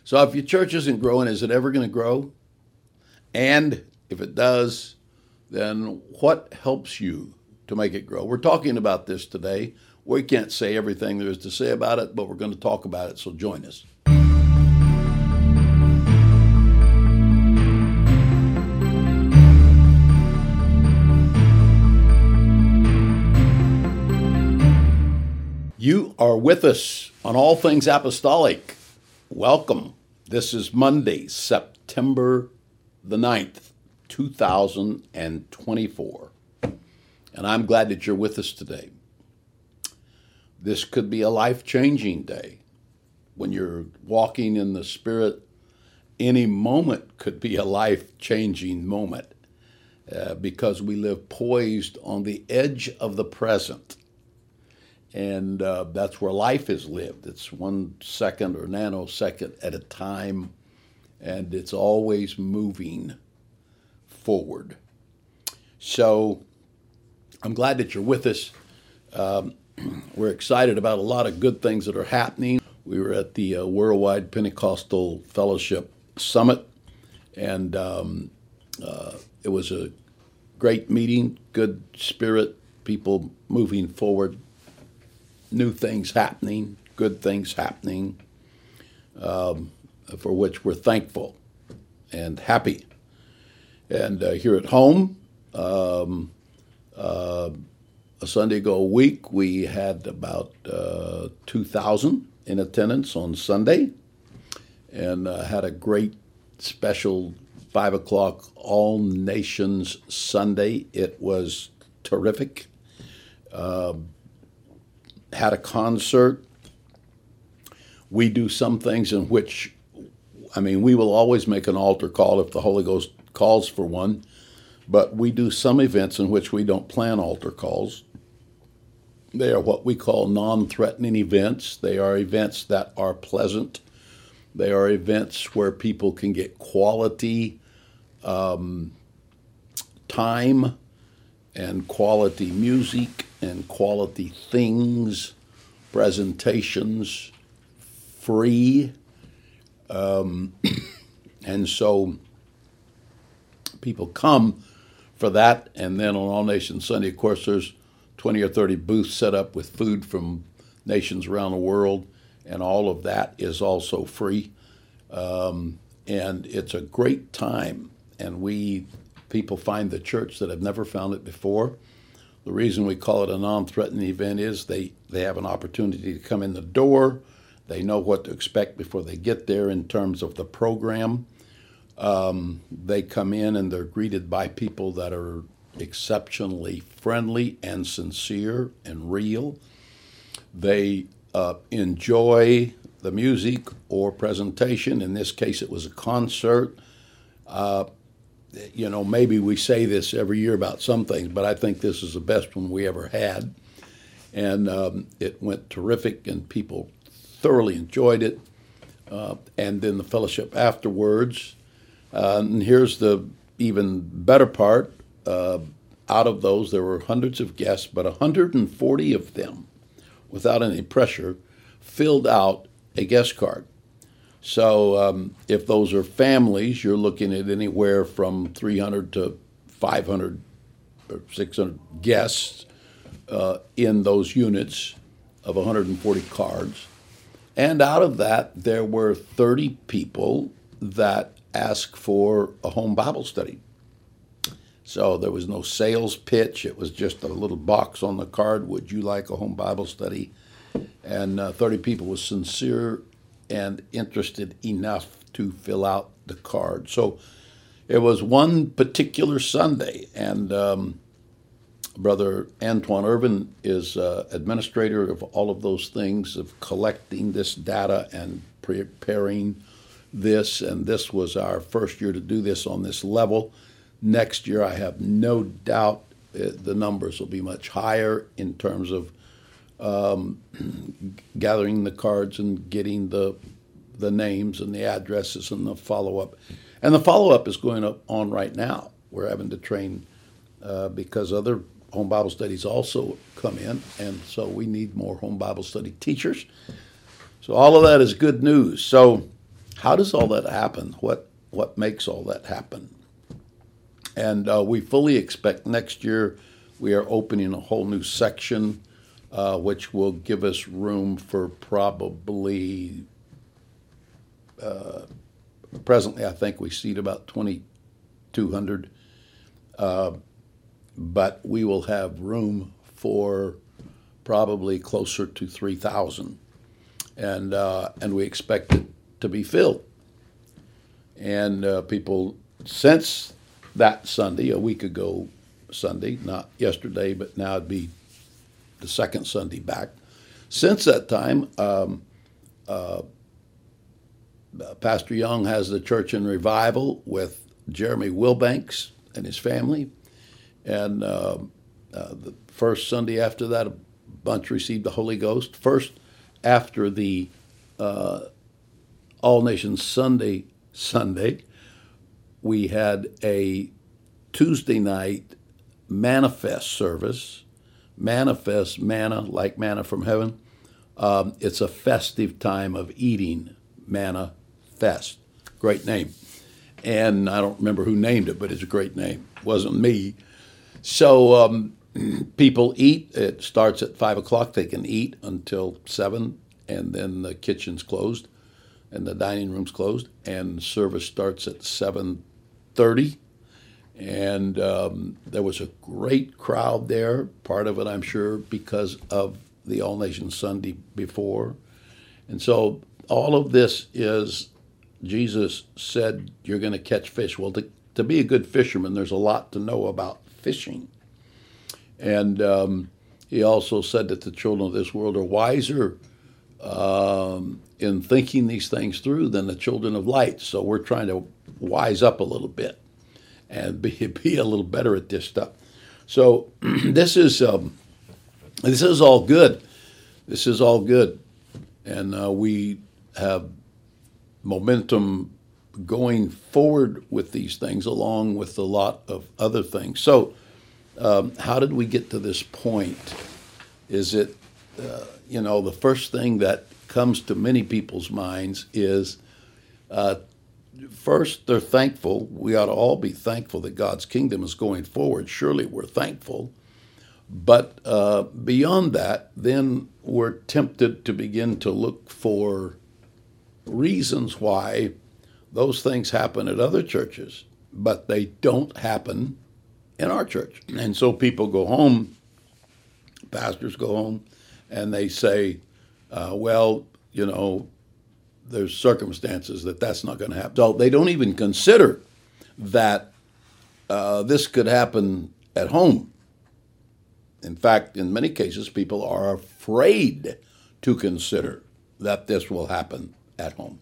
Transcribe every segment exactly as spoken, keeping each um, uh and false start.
So if your church isn't growing, is it ever going to grow? And if it does, then what helps you to make it grow? We're talking about this today. We can't say everything there is to say about it, but we're going to talk about it, so join us. You are with us on All Things Apostolic. Welcome. This is Monday, September the ninth, two thousand twenty-four. And I'm glad that you're with us today. This could be a life-changing day. When you're walking in the Spirit, any moment could be a life-changing moment uh, because we live poised on the edge of the present. And uh, that's where life is lived. It's one second or nanosecond at a time, and it's always moving forward. So I'm glad that you're with us. Um, we're excited about a lot of good things that are happening. We were at the uh, Worldwide Pentecostal Fellowship Summit, and um, uh, it was a great meeting, good spirit, people moving forward. New things happening, good things happening, um, for which we're thankful and happy. And uh, here at home, um, uh, a Sunday ago a week, we had about uh, two thousand in attendance on Sunday, and uh, had a great special five o'clock All Nations Sunday. It was terrific. Uh, had a concert. We do some things in which, I mean, we will always make an altar call if the Holy Ghost calls for one, but we do some events in which we don't plan altar calls. They are what we call non-threatening events. They are events that are pleasant. They are events where people can get quality um, time and quality music and quality things, presentations, free. Um, and so people come for that. And then on All Nations Sunday, of course, there's twenty or thirty booths set up with food from nations around the world. And all of that is also free. Um, and it's a great time. And we people find the church that have never found it before. The reason we call it a non-threatening event is they, they have an opportunity to come in the door. They know what to expect before they get there in terms of the program. Um, they come in and they're greeted by people that are exceptionally friendly and sincere and real. They uh, enjoy the music or presentation. In this case, it was a concert. Uh, You know, maybe we say this every year about some things, but I think this is the best one we ever had. And um, it went terrific, and people thoroughly enjoyed it. Uh, and then the fellowship afterwards. Uh, and here's the even better part. Uh, out of those, there were hundreds of guests, but one hundred forty of them, without any pressure, filled out a guest card. So um, if those are families, you're looking at anywhere from three hundred to five hundred or six hundred guests uh, in those units of one hundred forty cards. And out of that, there were thirty people that asked for a home Bible study. So there was no sales pitch. It was just a little box on the card. Would you like a home Bible study? And uh, thirty people was sincere and interested enough to fill out the card. So it was one particular Sunday, and um, Brother Antoine Irvin is uh, administrator of all of those things, of collecting this data and preparing this, and this was our first year to do this on this level. Next year, I have no doubt uh, the numbers will be much higher in terms of Um, gathering the cards and getting the the names and the addresses and the follow-up. And the follow-up is going up on right now. We're having to train uh, because other home Bible studies also come in, and so we need more home Bible study teachers. So all of that is good news. So how does all that happen? What what makes all that happen? And uh, we fully expect next year we are opening a whole new section, uh, which will give us room for probably, uh, presently I think we seat about twenty-two hundred, uh, but we will have room for probably closer to three thousand, and uh, and we expect it to be filled. And uh, people, since that Sunday, a week ago Sunday, not yesterday, but now it'd be the second Sunday back. Since that time, um, uh, Pastor Young has the Church in Revival with Jeremy Wilbanks and his family. And uh, uh, the first Sunday after that, a bunch received the Holy Ghost. First, after the uh, All Nations Sunday Sunday, we had a Tuesday night manifest service. Manifest, manna, like manna from heaven. Um, it's a festive time of eating. Manna Fest. Great name. And I don't remember who named it, but it's a great name. It wasn't me. So um, people eat. It starts at five o'clock. They can eat until seven, and then the kitchen's closed and the dining room's closed, and the service starts at seven thirty. And um, there was a great crowd there, part of it, I'm sure, because of the All Nations Sunday before. And so all of this is, Jesus said, you're going to catch fish. Well, to, to be a good fisherman, there's a lot to know about fishing. And um, he also said that the children of this world are wiser um, in thinking these things through than the children of light. So we're trying to wise up a little bit and be, be a little better at this stuff. So this is um, this is all good. This is all good. And uh, we have momentum going forward with these things along with a lot of other things. So um, how did we get to this point? Is it, uh, you know, the first thing that comes to many people's minds is uh, first, they're thankful. We ought to all be thankful that God's kingdom is going forward. Surely we're thankful. But uh, beyond that, then we're tempted to begin to look for reasons why those things happen at other churches, but they don't happen in our church. And so people go home, pastors go home, and they say, uh, well, you know, there's circumstances that that's not going to happen. So they don't even consider that uh, this could happen at home. In fact, in many cases, people are afraid to consider that this will happen at home.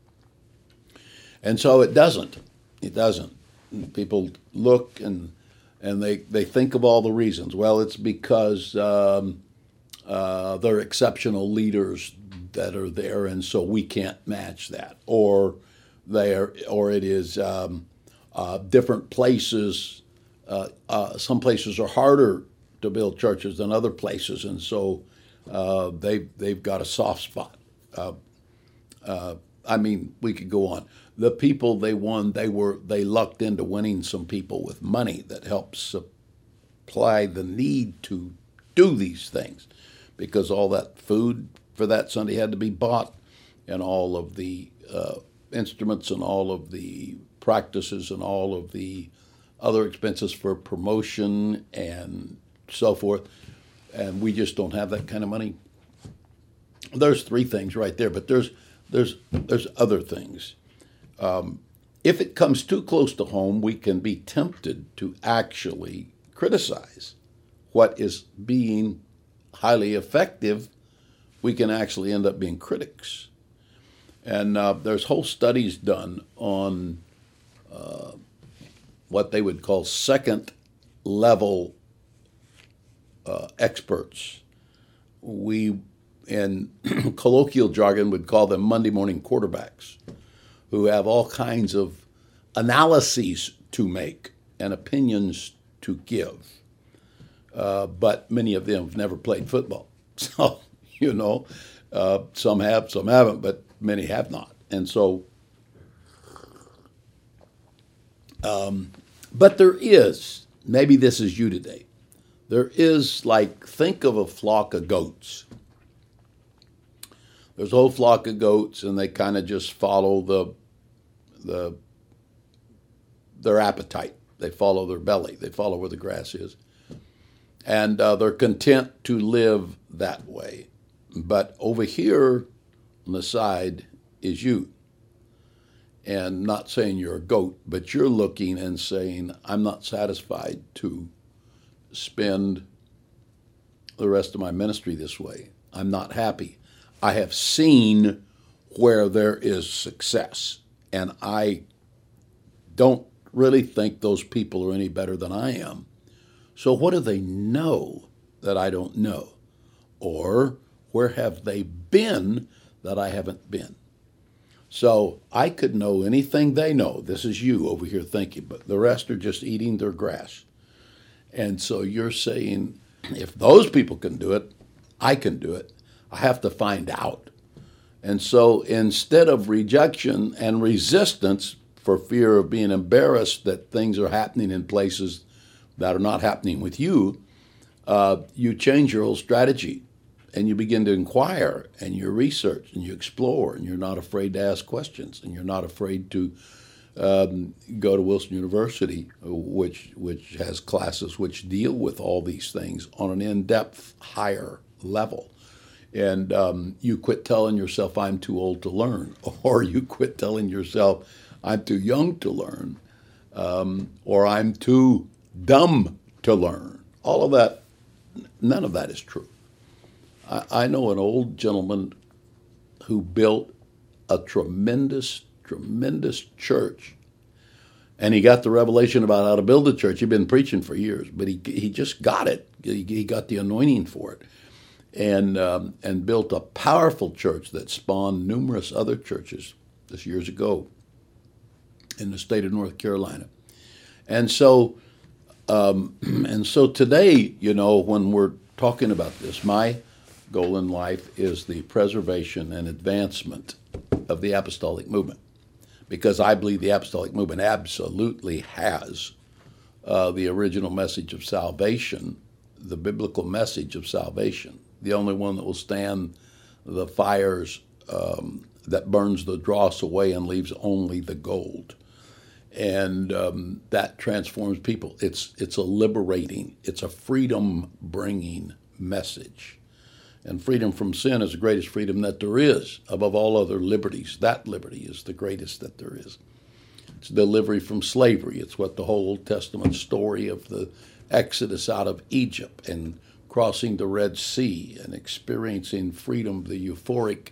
And so it doesn't. It doesn't. People look and and they, they think of all the reasons. Well, it's because um, uh, they're exceptional leaders that are there, and so we can't match that. Or they are, or it is um, uh, different places. Uh, uh, some places are harder to build churches than other places, and so uh, they they've got a soft spot. Uh, uh, I mean, we could go on. The people they won, they were they lucked into winning some people with money that helped supply the need to do these things, because all that food for that Sunday had to be bought, and all of the uh, instruments and all of the practices and all of the other expenses for promotion and so forth. And we just don't have that kind of money. There's three things right there, but there's there's there's other things. Um, if it comes too close to home, we can be tempted to actually criticize what is being highly effective. We can actually end up being critics. And uh, there's whole studies done on uh, what they would call second level uh, experts. We, in colloquial jargon, would call them Monday morning quarterbacks, who have all kinds of analyses to make and opinions to give. Uh, but many of them have never played football. So, you know, uh, some have, some haven't, but many have not. And so But there is, maybe this is you today, there is like, think of a flock of goats. There's a whole flock of goats, and they kind of just follow the, the, their appetite. They follow their belly. They follow where the grass is. And uh, they're content to live that way. But over here on the side is you. And not saying you're a goat, but you're looking and saying, I'm not satisfied to spend the rest of my ministry this way. I'm not happy. I have seen where there is success, and I don't really think those people are any better than I am. So what do they know that I don't know? Or where have they been that I haven't been? So I could know anything they know. This is you over here thinking, but the rest are just eating their grass. And so you're saying, if those people can do it, I can do it. I have to find out. And so instead of rejection and resistance for fear of being embarrassed that things are happening in places that are not happening with you, uh, you change your whole strategy. And you begin to inquire, and you research, and you explore, and you're not afraid to ask questions, and you're not afraid to um, go to Wilson University, which which has classes which deal with all these things on an in-depth, higher level. And um, you quit telling yourself, I'm too old to learn, or you quit telling yourself, I'm too young to learn, um, or I'm too dumb to learn. All of that, none of that is true. I know an old gentleman who built a tremendous, tremendous church. And he got the revelation about how to build a church. He'd been preaching for years, but he he just got it. He, he got the anointing for it. And, um, and built a powerful church that spawned numerous other churches this years ago in the state of North Carolina. And so, um, and so today, you know, when we're talking about this, my goal in life is the preservation and advancement of the apostolic movement, because I believe the apostolic movement absolutely has uh, the original message of salvation, the biblical message of salvation, the only one that will stand the fires um, that burns the dross away and leaves only the gold. And um, that transforms people. It's, it's a liberating, it's a freedom-bringing message. And freedom from sin is the greatest freedom that there is. Above all other liberties, that liberty is the greatest that there is. It's delivery from slavery. It's what the whole Old Testament story of the Exodus out of Egypt and crossing the Red Sea and experiencing freedom, the euphoric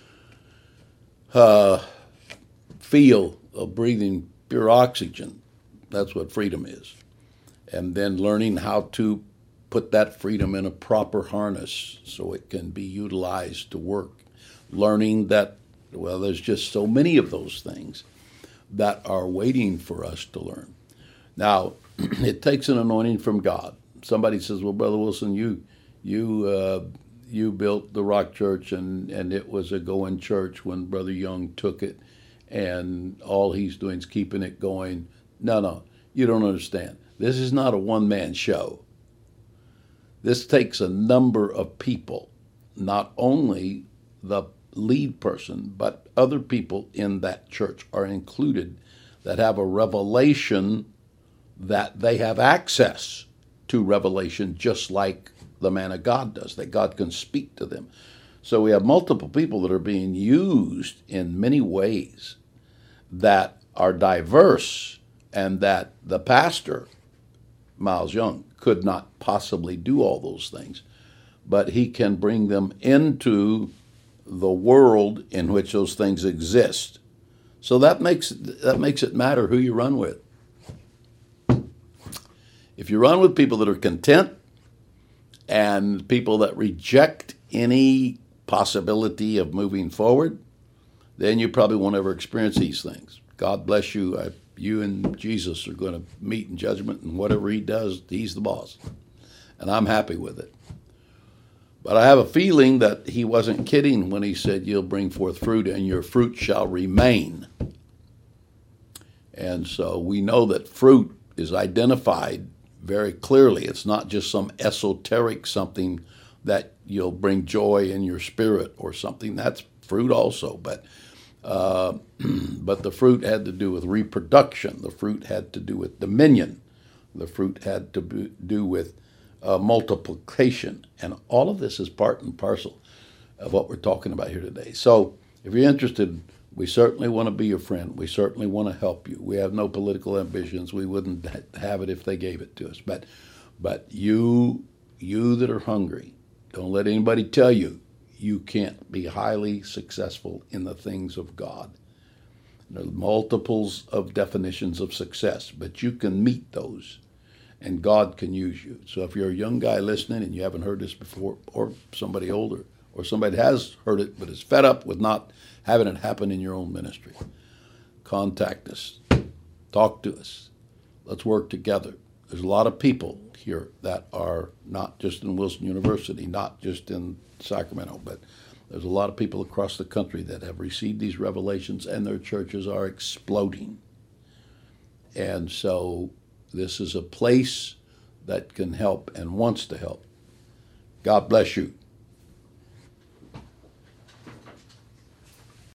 uh, feel of breathing pure oxygen. That's what freedom is. And then learning how to put that freedom in a proper harness so it can be utilized to work. Learning that, well, there's just so many of those things that are waiting for us to learn. Now, it takes an anointing from God. Somebody says, well, Brother Wilson, you you uh, you built the Rock Church, and, and it was a going church when Brother Young took it, and all he's doing is keeping it going. No, no, you don't understand. This is not a one-man show. This takes a number of people, not only the lead person, but other people in that church are included that have a revelation, that they have access to revelation just like the man of God does, that God can speak to them. So we have multiple people that are being used in many ways that are diverse, and that the pastor, Miles Young, could not possibly do all those things, but he can bring them into the world in which those things exist. So that makes that makes it matter who you run with. If you run with people that are content and people that reject any possibility of moving forward, then you probably won't ever experience these things. God bless you. I, you and Jesus are going to meet in judgment, and whatever he does, he's the boss. And I'm happy with it. But I have a feeling that he wasn't kidding when he said, you'll bring forth fruit, and your fruit shall remain. And so we know that fruit is identified very clearly. It's not just some esoteric something that you'll bring joy in your spirit or something. That's fruit also, but uh, but the fruit had to do with reproduction. The fruit had to do with dominion. The fruit had to be, do with uh, multiplication, and all of this is part and parcel of what we're talking about here today. So, if you're interested, we certainly want to be your friend. We certainly want to help you. We have no political ambitions. We wouldn't have it if they gave it to us. But, but you, you that are hungry, don't let anybody tell you you can't be highly successful in the things of God. There are multiples of definitions of success, but you can meet those, and God can use you. So if you're a young guy listening and you haven't heard this before, or somebody older, or somebody has heard it but is fed up with not having it happen in your own ministry, contact us. Talk to us. Let's work together. There's a lot of people here that are not just in Wilson University, not just in Sacramento, but there's a lot of people across the country that have received these revelations, and their churches are exploding. And so this is a place that can help and wants to help. God bless you.